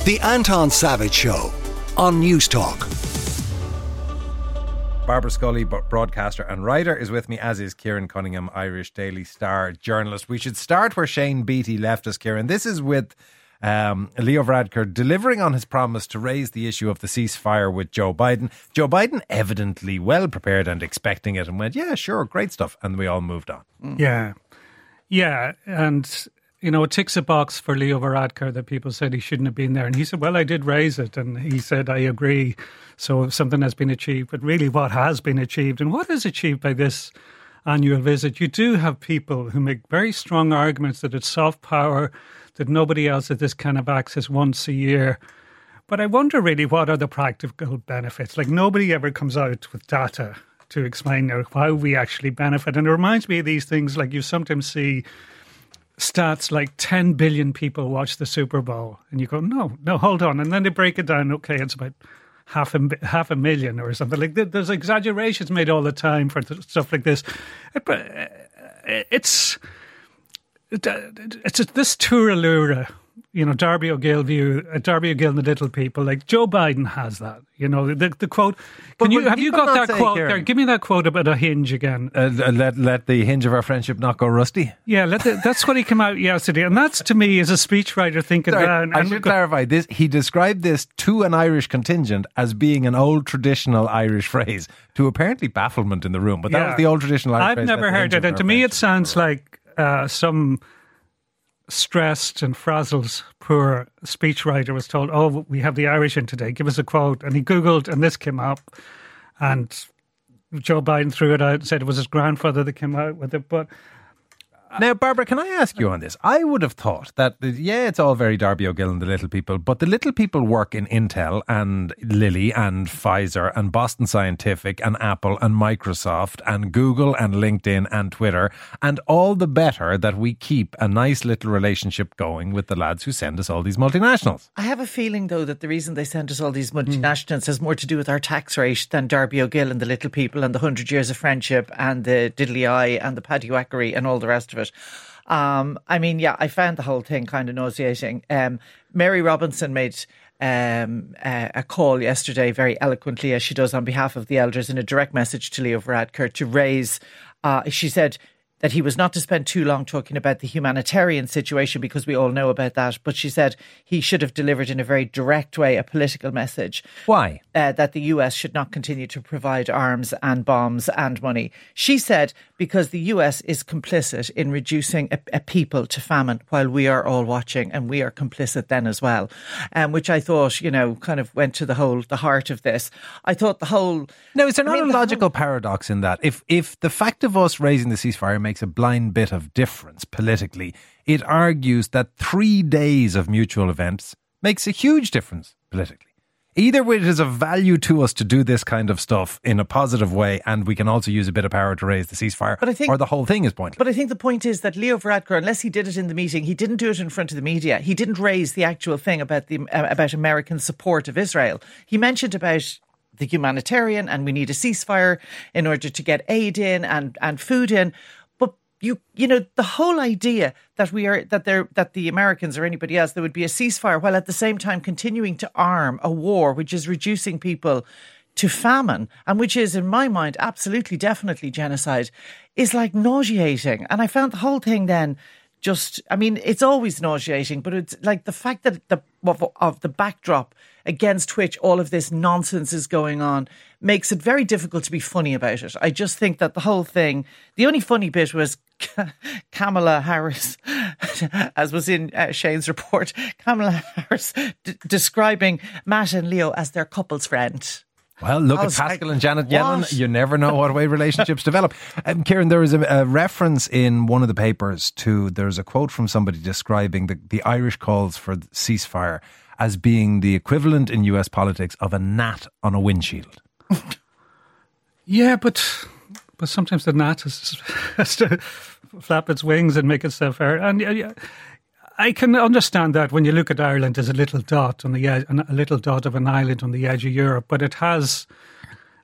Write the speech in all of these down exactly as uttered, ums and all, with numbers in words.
The Anton Savage Show on News Talk. Barbara Scully, broadcaster and writer, is with me, as is Kieran Cunningham, Irish Daily Star journalist. We should start where Shane Beattie left us, Kieran. This is with um, Leo Varadkar delivering on his promise to raise the issue of the ceasefire with Joe Biden. Joe Biden evidently well prepared and expecting it and went, yeah, sure, great stuff. And we all moved on. Mm. Yeah. Yeah. And, you know, it ticks a box for Leo Varadkar that people said he shouldn't have been there. And he said, well, I did raise it. And he said, I agree. So something has been achieved. But really what has been achieved and what is achieved by this annual visit, you do have people who make very strong arguments that it's soft power, that nobody else has this kind of access once a year. But I wonder really what are the practical benefits? Like nobody ever comes out with data to explain how we actually benefit. And it reminds me of these things like you sometimes see stats like ten billion people watch the Super Bowl and you go, no, no, hold on. And then they break it down. Okay, it's about half a, half a million or something. Like there's exaggerations made all the time for stuff like this. It's, it's this tour-allure, you know, Darby O'Gill view, uh, Darby O'Gill and the little people. Like Joe Biden has that, you know, the, the quote. Can you, have you got that quote there? Give me that quote about a hinge again. Uh, let let the hinge of our friendship not go rusty. Yeah, let the, that's what he came out yesterday. And that's to me as a speechwriter thinking Sorry, down. I should clarify this. He described this to an Irish contingent as being an old traditional Irish phrase to apparently bafflement in the room. But that yeah. was the old traditional Irish I've phrase. I've never heard it. And to me it sounds like uh, some stressed and frazzled poor speechwriter was told, oh, we have the Irish in today, give us a quote. And he Googled and this came up and Joe Biden threw it out and said it was his grandfather that came out with it. But now, Barbara, can I ask you on this? I would have thought that, yeah, it's all very Darby O'Gill and the little people, but the little people work in Intel and Lilly and Pfizer and Boston Scientific and Apple and Microsoft and Google and LinkedIn and Twitter, and all the better that we keep a nice little relationship going with the lads who send us all these multinationals. I have a feeling, though, that the reason they send us all these multinationals mm. has more to do with our tax rate than Darby O'Gill and the little people and the hundred years of friendship and the diddly eye and the paddywhackery and all the rest of it. Um, I mean, yeah, I found the whole thing kind of nauseating. Um, Mary Robinson made um, a, a call yesterday very eloquently, as she does on behalf of the elders, in a direct message to Leo Varadkar to raise, uh, she said that he was not to spend too long talking about the humanitarian situation because we all know about that. But she said he should have delivered in a very direct way a political message. Why? Uh, that the U S should not continue to provide arms and bombs and money. She said because the U S is complicit in reducing a, a people to famine while we are all watching, and we are complicit then as well, um, which I thought, you know, kind of went to the whole, the heart of this. I thought the whole... No, is there not I mean, a logical whole, paradox in that? If, if the fact of us raising the ceasefire makes makes a blind bit of difference politically, it argues that three days of mutual events makes a huge difference politically. Either it is of value to us to do this kind of stuff in a positive way, and we can also use a bit of power to raise the ceasefire, but I think, or the whole thing is pointless. But I think the point is that Leo Varadkar, unless he did it in the meeting, he didn't do it in front of the media. He didn't raise the actual thing about the uh, about American support of Israel. He mentioned about the humanitarian, and we need a ceasefire in order to get aid in and, and food in. You you know, the whole idea that we are that there that the Americans or anybody else, there would be a ceasefire while at the same time continuing to arm a war which is reducing people to famine and which is, in my mind, absolutely definitely genocide, is like nauseating. And I found the whole thing then just, I mean, it's always nauseating, but it's like the fact that the of, of the backdrop against which all of this nonsense is going on makes it very difficult to be funny about it. I just think that the whole thing, the only funny bit was Kamala Harris, as was in uh, Shane's report, Kamala Harris d- describing Matt and Leo as their couple's friend. Well, look at Pascal like, and Janet Yellen. You never know what way relationships develop. Um, Kieran, there is a, a reference in one of the papers to, there's a quote from somebody describing the, the Irish calls for ceasefire as being the equivalent in U S politics of a gnat on a windshield. Yeah, but but sometimes the gnat has, has to flap its wings and make itself air. And yeah, I can understand that when you look at Ireland as a little dot on the edge, a little dot of an island on the edge of Europe, but it has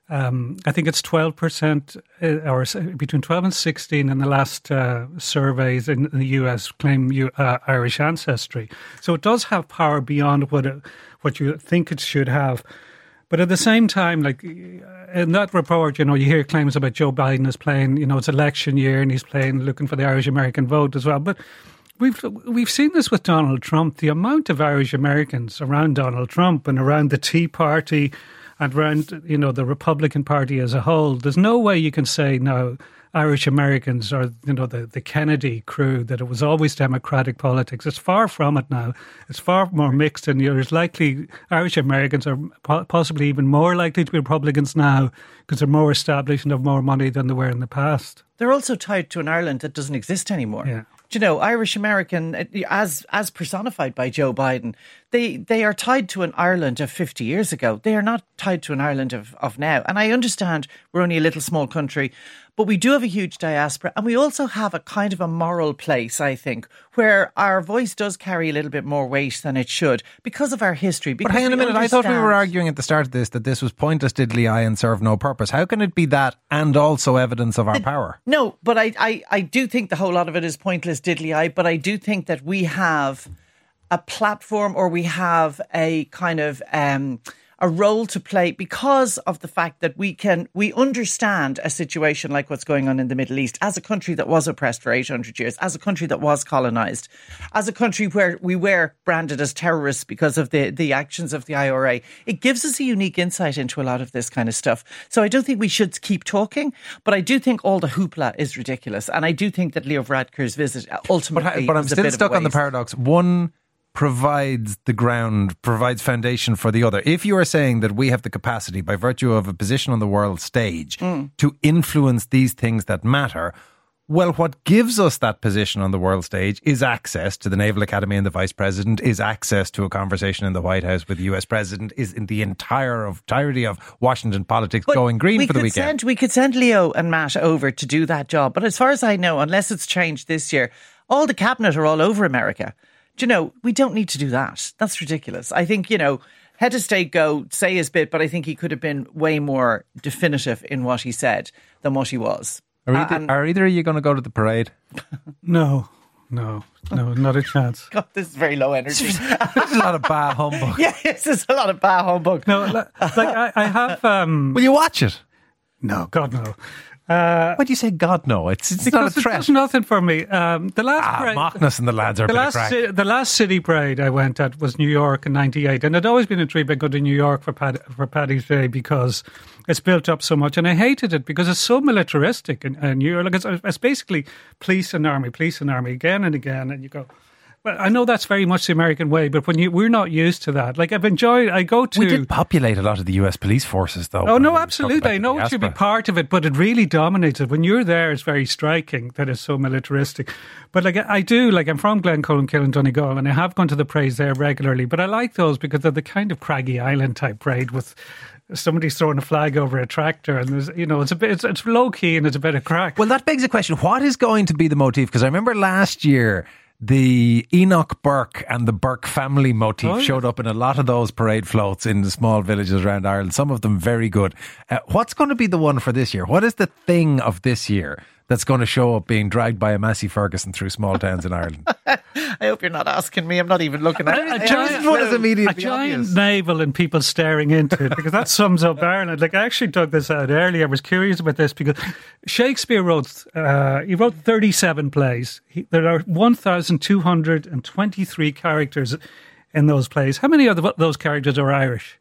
Um, I think it's twelve percent, uh, or between twelve and sixteen in the last uh, surveys in, in the U S claim you, uh, Irish ancestry. So it does have power beyond what it, what you think it should have. But at the same time, like in that report, you know, you hear claims about Joe Biden is playing, you know, it's election year and he's playing, looking for the Irish American vote as well. But we've we've seen this with Donald Trump. The amount of Irish Americans around Donald Trump and around the Tea Party and around, you know, the Republican Party as a whole, there's no way you can say now Irish Americans are, you know, the, the Kennedy crew, that it was always democratic politics. It's far from it now. It's far more mixed, and there's likely Irish Americans are po- possibly even more likely to be Republicans now because they're more established and have more money than they were in the past. They're also tied to an Ireland that doesn't exist anymore. Yeah. Do you know, Irish American, as as personified by Joe Biden, they they are tied to an Ireland of fifty years ago. They are not tied to an Ireland of, of now. And I understand we're only a little small country, but we do have a huge diaspora, and we also have a kind of a moral place, I think, where our voice does carry a little bit more weight than it should because of our history. But hang on a minute, I thought we were arguing at the start of this that this was pointless diddly-eye and serve no purpose. How can it be that and also evidence of our the, power? No, but I, I, I do think the whole lot of it is pointless diddly-eye, but I do think that we have a platform, or we have a kind of um, a role to play because of the fact that we can we understand a situation like what's going on in the Middle East as a country that was oppressed for eight hundred years, as a country that was colonised, as a country where we were branded as terrorists because of the, the actions of the I R A. It gives us a unique insight into a lot of this kind of stuff. So I don't think we should keep talking, but I do think all the hoopla is ridiculous. And I do think that Leo Varadkar's visit ultimately But, but I'm was a still bit stuck of a on the waste. paradox. One provides the ground, provides foundation for the other. If you are saying that we have the capacity, by virtue of a position on the world stage, mm. to influence these things that matter, well, what gives us that position on the world stage is access to the Naval Academy and the Vice President, is access to a conversation in the White House with the U S President, is in the entire of, entirety of Washington politics but going green we for the could weekend. Send, we could send Leo and Matt over to do that job. But as far as I know, unless it's changed this year, all the cabinet are all over America. Do you know, we don't need to do that. That's ridiculous. I think, you know, head of state go, say his bit, but I think he could have been way more definitive in what he said than what he was. Are either, and, are either of you going to go to the parade? No, no, no, not a chance. God, this is very low energy. There's a lot of bah humbug. Yeah, this is a lot of bah humbug. No, like I, I have... Um, Will you watch it? No, God, no. Uh, Why do you say God no? It's, it's not a threat. There's nothing for me. Um, the last ah, parade, Machness and the lads are the a bit last, of crack. ci- the last city parade I went at was New York in ninety-eight, and I'd always been intrigued by going to New York for, Pad- for Paddy's Day because it's built up so much, and I hated it because it's so militaristic, and, and you're like, it's, it's basically police and army, police and army again and again, and you go... Well, I know that's very much the American way, but when you we're not used to that. Like I've enjoyed, I go to. We did populate a lot of the U S police forces, though. Oh no, absolutely. I know it should be diaspora. part of it, but it really dominated. When you're there, it's very striking that it's so militaristic. But like I do, like I'm from Glencoe and Killen Donegal, and I have gone to the parades there regularly. But I like those because they're the kind of Craggy Island type parade with somebody's throwing a flag over a tractor, and there's, you know, it's a bit, it's, it's low key and it's a bit of crack. Well, that begs the question: what is going to be the motif? Because I remember last year, the Enoch Burke and the Burke family motif oh, yeah. showed up in a lot of those parade floats in the small villages around Ireland, some of them very good. Uh, what's going to be the one for this year? What is the thing of this year that's going to show up being dragged by a Massey Ferguson through small towns in Ireland? I hope you're not asking me. I'm not even looking at it. A, a giant, one is immediately a giant obvious. navel and people staring into it, because that sums up Ireland. Like I actually dug this out earlier. I was curious about this because Shakespeare wrote, uh, he wrote thirty-seven plays. He, there are one thousand two hundred twenty-three characters in those plays. How many of the, those characters are Irish?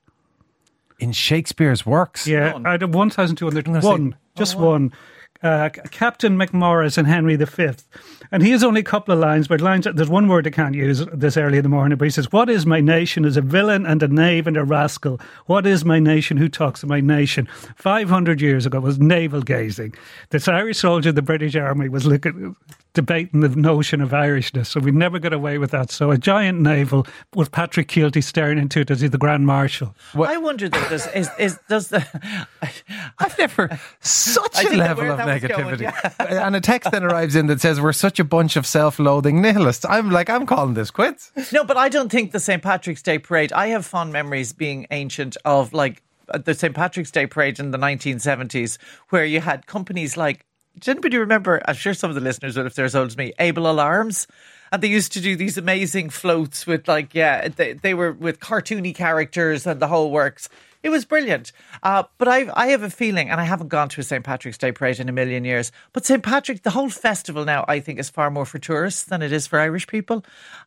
In Shakespeare's works? Yeah, None. out of one thousand two hundred, one, say, just oh, one. one. Uh, Captain McMorris and Henry the Fifth. And he has only a couple of lines, but lines, there's one word I can't use this early in the morning, but he says, "What is my nation is a villain and a knave and a rascal. What is my nation? Who talks of my nation?" five hundred years ago was navel gazing. This Irish soldier, the British Army, was looking, debating the notion of Irishness. So we never got away with that. So a giant navel with Patrick Keelty staring into it as he's the Grand Marshal. Well, I wonder though, does, is, is, does the... I've never... Such I a didn't know level where of that was negativity. going, yeah. And a text then arrives in that says, "We're such a bunch of self-loathing nihilists." I'm like, I'm calling this quits. No, but I don't think the Saint Patrick's Day parade, I have fond memories being ancient of like the Saint Patrick's Day parade in the nineteen seventies, where you had companies like, does anybody remember, I'm sure some of the listeners will if they're as old as me, Able Alarms? And they used to do these amazing floats with like, yeah, they, they were with cartoony characters and the whole works. It was brilliant. Uh, but I I have a feeling, and I haven't gone to a Saint Patrick's Day parade in a million years, but Saint Patrick, the whole festival now, I think, is far more for tourists than it is for Irish people.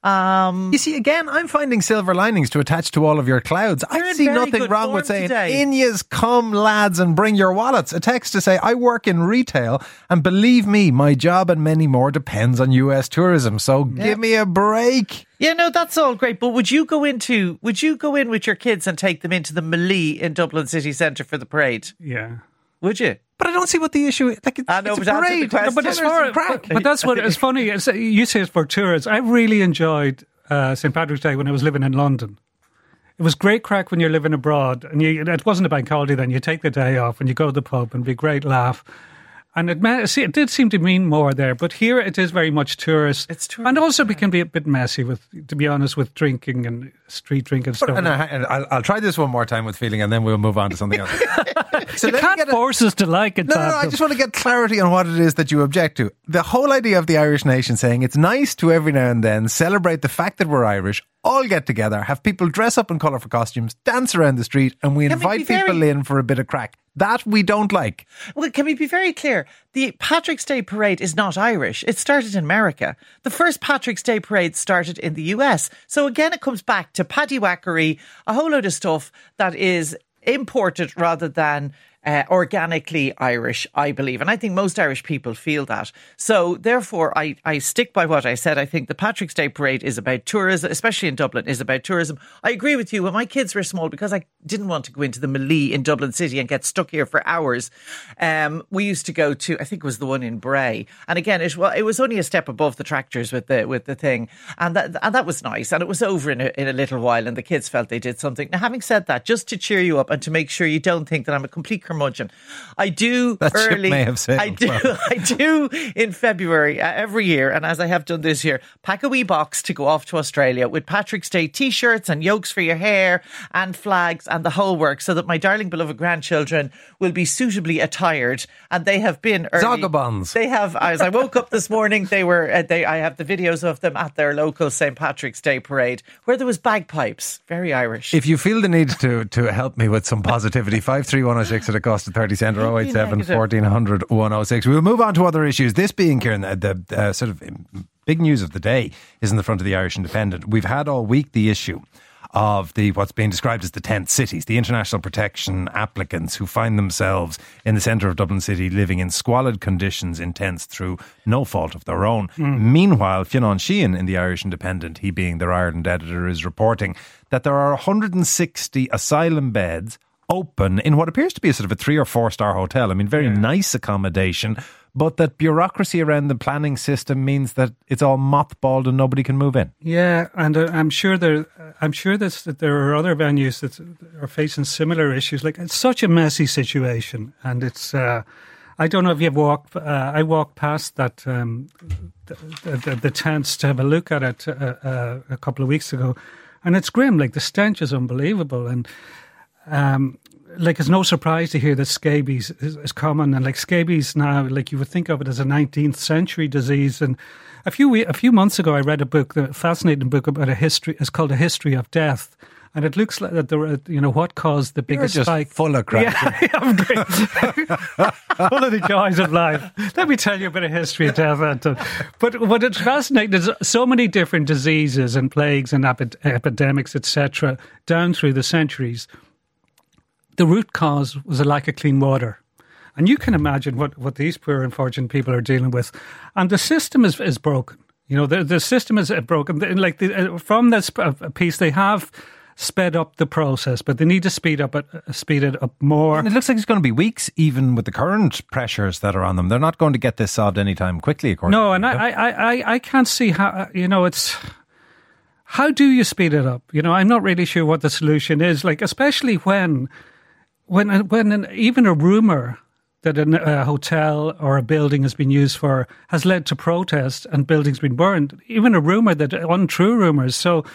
Um, you see, again, I'm finding silver linings to attach to all of your clouds. I see nothing wrong with saying, Inyas, come lads and bring your wallets. A text to say, I work in retail and believe me, my job and many more depends on U S tourism. So yeah. give me a break. Yeah, no, that's all great. But would you go into, would you go in with your kids and take them into the Melee in Dublin City Centre for the parade? Yeah. Would you? But I don't see what the issue is. Like, it's, I know, it's but a parade. But, but, it's for, but, but that's what is funny. It's, you say it's for tourists. I really enjoyed uh, Saint Patrick's Day when I was living in London. It was great crack when you're living abroad. And you, it wasn't a bank holiday then. You take the day off and you go to the pub and be a great laugh. And it, see, it did seem to mean more there, but here it is very much tourist. It's tourist, and also yeah. it can be a bit messy with, to be honest, with drinking and street drinking stuff. But, and I, and I'll, I'll try this one more time with feeling, and then we'll move on to something else. So you can't force us to like it. No, no, no, I just want to get clarity on what it is that you object to. The whole idea of the Irish nation saying it's nice to every now and then celebrate the fact that we're Irish, all get together, have people dress up in colourful costumes, dance around the street, and we Can invite we very... people in for a bit of crack. That we don't like. Well, can we be very clear? The Patrick's Day parade is not Irish. It started in America. The first Patrick's Day parade started in the U S. So again, it comes back to paddywhackery, a whole load of stuff that is imported rather than Uh, organically Irish, I believe. And I think most Irish people feel that. So therefore, I, I stick by what I said. I think the Patrick's Day parade is about tourism, especially in Dublin, is about tourism. I agree with you. When my kids were small, because I didn't want to go into the Melee in Dublin City and get stuck here for hours, um, we used to go to, I think it was the one in Bray. And again, it, well, it was only a step above the tractors with the with the thing. And that, and that was nice. And it was over in a, in a little while and the kids felt they did something. Now, having said that, just to cheer you up and to make sure you don't think that I'm a complete curmudgeon, I do that early. Ship may have sailed I do. Well. I do in February uh, every year, and as I have done this year, pack a wee box to go off to Australia with Patrick's Day T-shirts and yokes for your hair and flags and the whole work, so that my darling beloved grandchildren will be suitably attired. And they have been early. Zogabons. They have. As I woke up this morning, they were. Uh, they. I have the videos of them at their local Saint Patrick's Day parade, where there was bagpipes. Very Irish. If you feel the need to to help me with some positivity, five three one oh six at a cost of thirty cent or oh eight seven, fourteen hundred, one oh six. We'll move on to other issues. This being, Kieran, the, the uh, sort of big news of the day is in the front of the Irish Independent. We've had all week the issue of the what's being described as the tent cities, the international protection applicants who find themselves in the centre of Dublin City living in squalid conditions in tents through no fault of their own. Mm. Meanwhile, Fionn Sheehan in the Irish Independent, he being their Ireland editor, is reporting that there are one hundred sixty asylum beds open in what appears to be a sort of a three or four star hotel. I mean, very yeah. nice accommodation, but that bureaucracy around the planning system means that it's all mothballed and nobody can move in. Yeah, and uh, I'm sure there, I'm sure that there are other venues that are facing similar issues. Like, it's such a messy situation, and it's. Uh, I don't know if you've walked. Uh, I walked past that um, the, the, the tents to have a look at it uh, uh, a couple of weeks ago, and it's grim. Like, the stench is unbelievable, and. Um, like, it's no surprise to hear that scabies is, is common, and like scabies now, like you would think of it as a nineteenth century disease. And a few a few months ago, I read a book, a fascinating book about a history. It's called A History of Death, and it looks like that there were, you know, what caused the biggest You're just spike. Full of crap. Yeah, I'm great. Full of the joys of life. Let me tell you about a history of death, Anton. But what it's fascinating, there's so many different diseases and plagues and epi- epidemics, et cetera, down through the centuries. The root cause was a lack of clean water. And you can imagine what, what these poor unfortunate people are dealing with. And the system is, is broken. You know, the, the system is broken. Like the, from this piece, they have sped up the process, but they need to speed up it, speed it up more. And it looks like it's going to be weeks, even with the current pressures that are on them. They're not going to get this solved anytime quickly, according no, to and I, I, I, I can't see how, you know, it's... How do you speed it up? You know, I'm not really sure what the solution is. Like, especially when... When when an, even a rumour that a hotel or a building has been used for has led to protest and buildings been burned, even a rumour that untrue rumours. So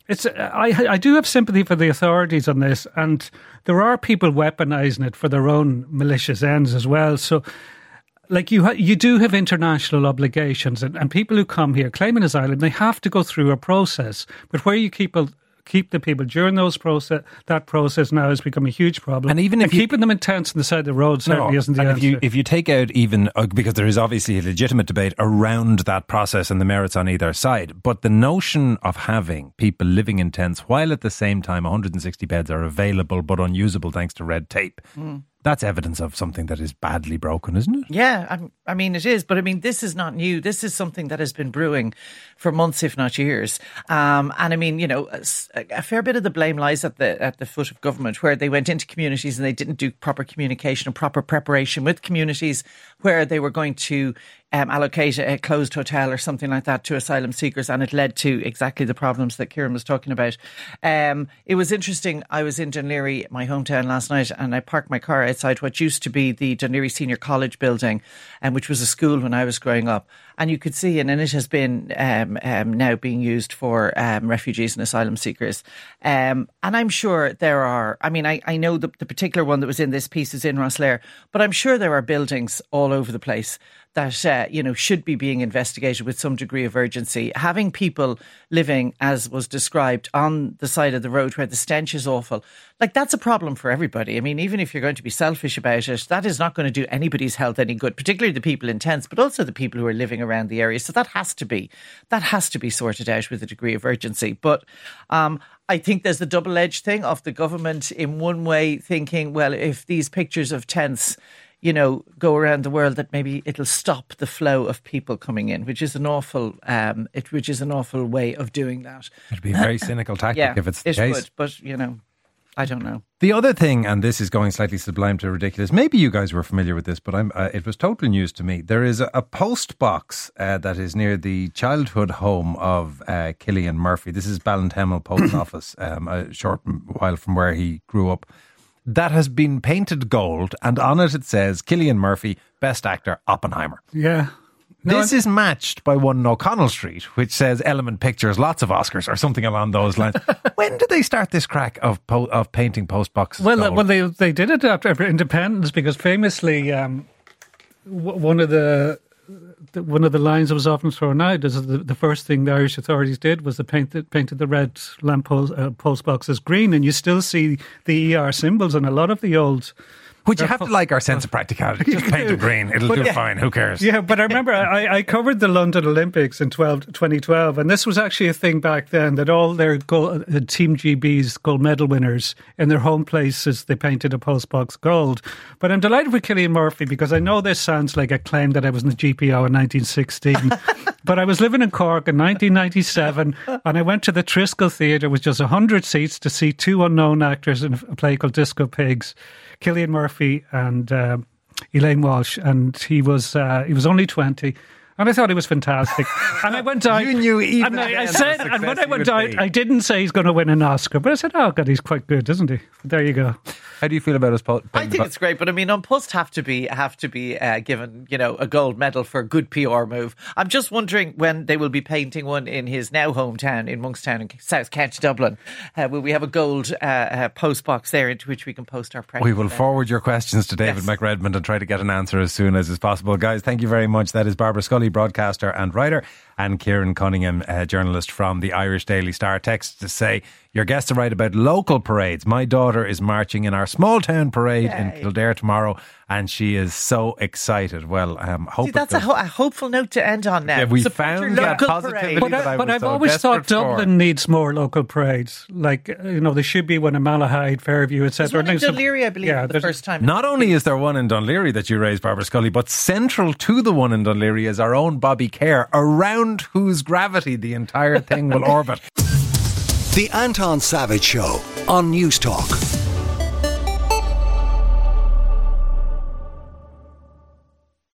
It's I I do have sympathy for the authorities on this, and there are people weaponising it for their own malicious ends as well. So, like you, ha- you do have international obligations, and, and people who come here claiming asylum, they have to go through a process. But where you keep a, keep the people during those process, that process now has become a huge problem. And even if and you, keeping them in tents on the side of the road certainly no, isn't the and answer. If you, if you take out even, uh, because there is obviously a legitimate debate around that process and the merits on either side, but the notion of having people living in tents while at the same time one hundred sixty beds are available but unusable thanks to red tape, mm. that's evidence of something that is badly broken, isn't it? Yeah, I, I mean, it is. But I mean, this is not new. This is something that has been brewing for months, if not years. Um, and I mean, you know, a, a fair bit of the blame lies at the at the foot of government, where they went into communities and they didn't do proper communication and proper preparation with communities, where they were going to um, allocate a closed hotel or something like that to asylum seekers, and it led to exactly the problems that Kieran was talking about. Um, it was interesting. I was in Dún Laoghaire, my hometown, last night, and I parked my car outside what used to be the Dún Laoghaire Senior College building, um, which was a school when I was growing up. And you could see, and, and it has been um, um, now being used for um, refugees and asylum seekers. Um, and I'm sure there are, I mean, I, I know the, the particular one that was in this piece is in Rosslare, but I'm sure there are buildings all over the place that, uh, you know, should be being investigated with some degree of urgency. Having people living, as was described, on the side of the road where the stench is awful, like that's a problem for everybody. I mean, even if you're going to be selfish about it, that is not going to do anybody's health any good, particularly the people in tents, but also the people who are living around the area. So that has to be, that has to be sorted out with a degree of urgency. But um, I think there's the double-edged thing of the government in one way thinking, well, if these pictures of tents, you know, go around the world, that maybe it'll stop the flow of people coming in, which is an awful, um, it, which is an awful way of doing that. It'd be a very cynical tactic yeah, if it's the it case. would, but you know, I don't know. The other thing, and this is going slightly sublime to ridiculous, maybe you guys were familiar with this, but I'm, uh, it was total news to me. There is a, a post box uh, that is near the childhood home of uh, Cillian Murphy. This is Ballintemple Post Office, um, a short while from where he grew up. That has been painted gold, and on it it says Cillian Murphy, Best Actor, Oppenheimer. Yeah. No, this I'm... is matched by one in O'Connell Street, which says Element Pictures, lots of Oscars, or something along those lines. When did they start this crack of po- of painting post boxes well, gold? Well, they they did it after independence, because famously um, w- one of the, the one of the lines that was often thrown out is the, the first thing the Irish authorities did was to paint the, painted the red lamp post, uh, post boxes green, and you still see the E R symbols in a lot of the old. Would you have to like our sense of practicality? Just paint them green. It'll but, do yeah. fine. Who cares? Yeah, but I remember I, I covered the London Olympics in twenty twelve, and this was actually a thing back then, that all their gold, uh, Team G B's gold medal winners in their home places, they painted a postbox gold. But I'm delighted with Cillian Murphy, because I know this sounds like a claim that I was in the G P O in nineteen sixteen. But I was living in Cork in nineteen ninety-seven, and I went to the Triskel Theatre with just one hundred seats to see two unknown actors in a play called Disco Pigs, Cillian Murphy and uh, Elaine Walsh, and he was uh, he was only twenty. And I thought he was fantastic. And I went out. You knew even and I, I said, and when I went out, be. I didn't say he's going to win an Oscar, but I said, oh God, he's quite good, isn't he? There you go. How do you feel about his po- I think it's great, but I mean, An Post have to be have to be uh, given, you know, a gold medal for a good P R move. I'm just wondering when they will be painting one in his now hometown in Monkstown in South County Dublin. Uh, will we have a gold uh, uh, post box there into which we can post our press? We will forward your questions to David yes. McRedmond and try to get an answer as soon as is possible. Guys, thank you very much. That is Barbara Scully, broadcaster and writer, and Kieran Cunningham, uh, journalist from the Irish Daily Star. Text to say, your guests are right about local parades. My daughter is marching in our small town parade Yay. in Kildare tomorrow, and she is so excited. Well, um, hope See, that's a, ho- a hopeful note to end on now. Yeah, we Support found that positivity But, that I, I but was I've so always thought Dublin for. needs more local parades. Like, you know, there should be one in Malahide, Fairview, et cetera. There's one in Dún Laoghaire, I believe, yeah, for the first time. Not only is there one in Dún Laoghaire that you raised, Barbara Scully, but central to the one in Dún Laoghaire is our own Bobby Kerr, around whose gravity the entire thing will orbit. The Anton Savage Show on News Talk.